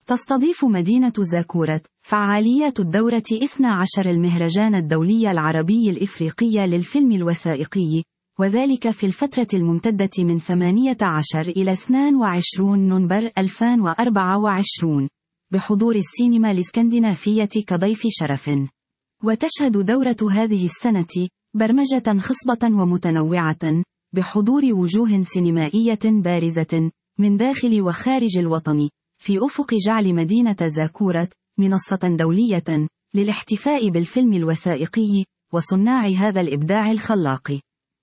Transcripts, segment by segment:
تستضيف مدينة زاكورة فعاليات الدورة 12 المهرجان الدولي العربي الإفريقي للفيلم الوثائقي، وذلك في الفترة الممتدة من 18 إلى 22 نوفمبر 2024، بحضور السينما الإسكندنافية كضيف شرف. وتشهد دورة هذه السنة برمجة خصبة ومتنوعة، بحضور وجوه سينمائية بارزة من داخل وخارج الوطن، في أفق جعل مدينة زاكورة منصة دولية للاحتفاء بالفيلم الوثائقي وصناع هذا الإبداع الخلاق.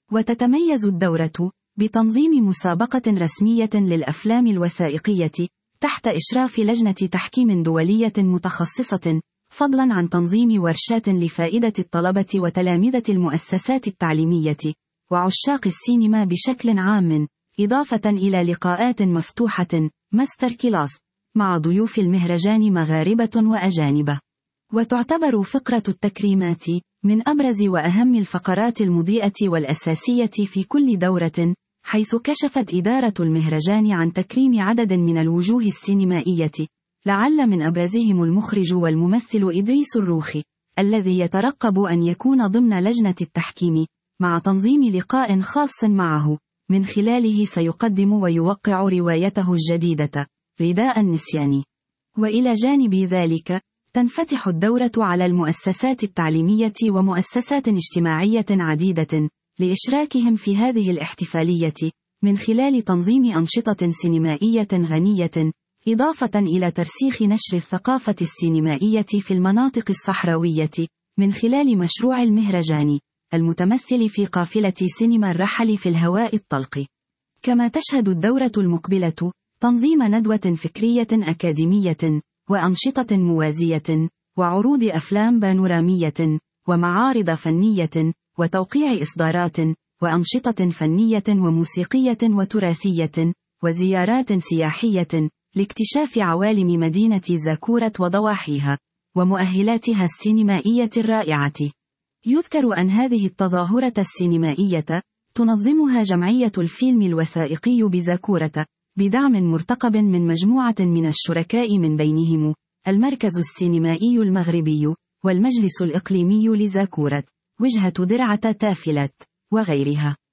وتتميز الدورة بتنظيم مسابقة رسمية للأفلام الوثائقية تحت إشراف لجنة تحكيم دولية متخصصة، فضلا عن تنظيم ورشات لفائدة الطلبة وتلامذة المؤسسات التعليمية وعشاق السينما بشكل عام، إضافة إلى لقاءات مفتوحة ماستر كلاس مع ضيوف المهرجان مغاربة وأجانب. وتعتبر فقرة التكريمات من أبرز وأهم الفقرات المضيئة والأساسية في كل دورة، حيث كشفت إدارة المهرجان عن تكريم عدد من الوجوه السينمائية، لعل من أبرزهم المخرج والممثل إدريس الروخي، الذي يترقب أن يكون ضمن لجنة التحكيم، مع تنظيم لقاء خاص معه من خلاله سيقدم ويوقع روايته الجديدة رداء النسيان. وإلى جانب ذلك تنفتح الدورة على المؤسسات التعليمية ومؤسسات اجتماعية عديدة لإشراكهم في هذه الاحتفالية، من خلال تنظيم أنشطة سينمائية غنية، إضافة إلى ترسيخ نشر الثقافة السينمائية في المناطق الصحراوية من خلال مشروع المهرجان المتمثل في قافلة سينما الرحل في الهواء الطلق. كما تشهد الدورة المقبلة تنظيم ندوة فكرية أكاديمية وأنشطة موازية وعروض أفلام بانورامية ومعارض فنية وتوقيع إصدارات وأنشطة فنية وموسيقية وتراثية وزيارات سياحية لاكتشاف عوالم مدينة زاكورة وضواحيها ومؤهلاتها السينمائية الرائعة. يذكر أن هذه التظاهرة السينمائية تنظمها جمعية الفيلم الوثائقي بزاكورة بدعم مرتقب من مجموعة من الشركاء، من بينهم المركز السينمائي المغربي والمجلس الإقليمي لزاكورة، وجهة درعة تافلت وغيرها.